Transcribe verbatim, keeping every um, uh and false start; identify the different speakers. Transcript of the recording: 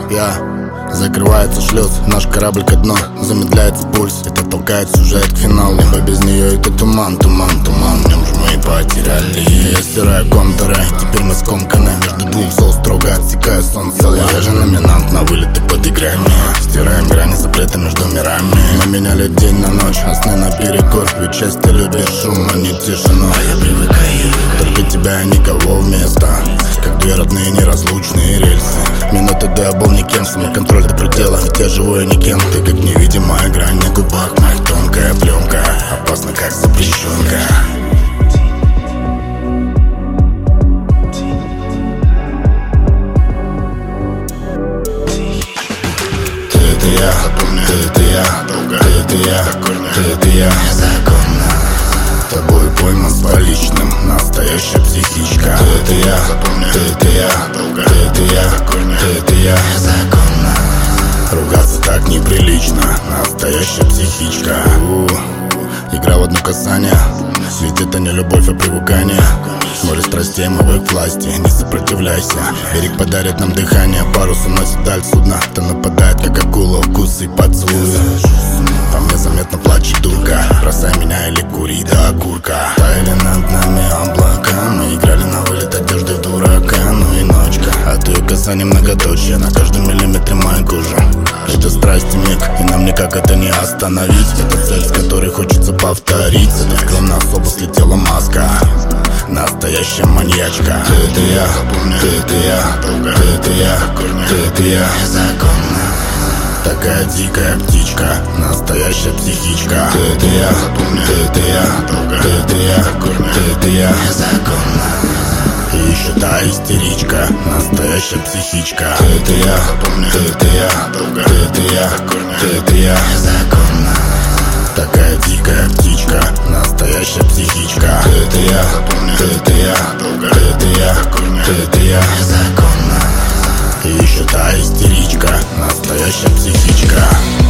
Speaker 1: Я закрывается шлюз, наш корабль ко дну. Замедляется пульс, это толкает сюжет к финалу. Небо без нее это туман, туман, туман. В нем же мы и потеряли. Я стираю контуры, теперь мы скомканы. Между двух зол строго отсекаю солнце. Я же номинант на вылеты под играми. Стираем грани запрета между мирами. Мы меняли день на ночь, а сны наперекор. Ведь часто любишь шум, а не тишину. А я привыкаю, только тебя и никого вместо. Как две родные неразлучные рельсы. Минуты до я был никем, самый контроль до предела. Ведь я живу, я никем, ты как невидимая грань. На губах моих тонкая пленка, опасно как запрещенка. Ты это я, ты это я, ты это я, ты это я. Незаконно тобой пойман с поличным, настоящая психичка. Ты это я, ты это я, ты это я, ты это я. Незаконно ругаться так неприлично, настоящая психичка. У-у-у. Игра в одно касание, ведь это не любовь, а привыкание. Море страстей, мы в их власти, не сопротивляйся. Берег подарит нам дыхание, парус уносит даль судна. Кто нападает, как акула, укусы и поцелуи. По мне заметно плачет дурка, бросай меня или кури до окурка. Таяли над нами облака, мы играли на вылет одежды дурака. Ну и ночка, от ее касания многоточие, на каждом миллиметре моей кожи. Это страсть и миг, и нам никак это не остановить. Это цель, с которой хочется повторить. С этой скромной особо слетела маска, настоящая маньячка. Ты это я, ты это я, ты это я, ты это я. Незаконно такая дикая птичка, настоящая психичка. Ты это я, ты это я, ты это я, ты это я. Незаконно и еще та истеричка, настоящая психичка. Ты это я, ты это я, ты это я, ты это я. Незаконно такая дикая птичка, настоящая психичка. Ты это я, ты это я, ты это я, ты это я. Незаконно и еще та истеричка, настоящая психичка.